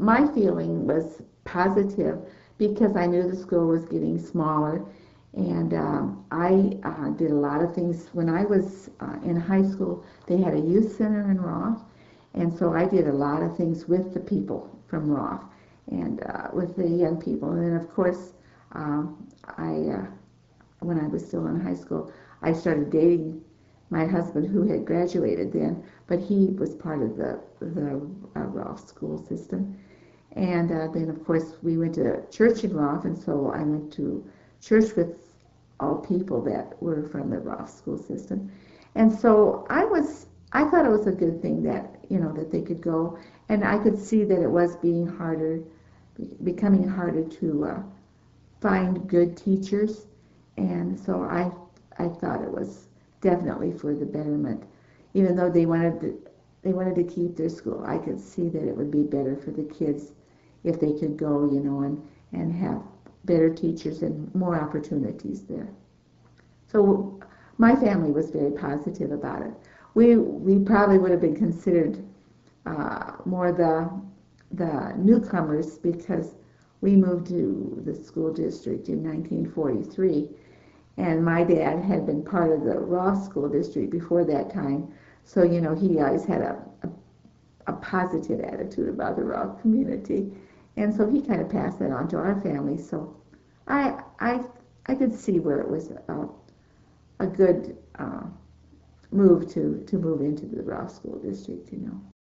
my feeling was positive because I knew the school was getting smaller, and I did a lot of things. When I was in high school, they had a youth center in Roth, and so I did a lot of things with the people from Roth and with the young people. And then, of course, I when I was still in high school, I started dating my husband, who had graduated then, but he was part of the Rolfe school system. And then, of course, we went to church in Rolfe, and so I went to church with all people that were from the Rolfe school system. And so I thought it was a good thing that, that they could go, and I could see that it was being harder, becoming harder to find good teachers, and so I thought it was definitely for the betterment. Even though they wanted to keep their school, I could see that it would be better for the kids if they could go, and have better teachers and more opportunities there. So my family was very positive about it. We probably would have been considered more the newcomers because we moved to the school district in 1943, and my dad had been part of the Roth School District before that time, so he always had a positive attitude about the Roth community, and so he kind of passed that on to our family. So I could see where it was a good move to move into the Roth School District.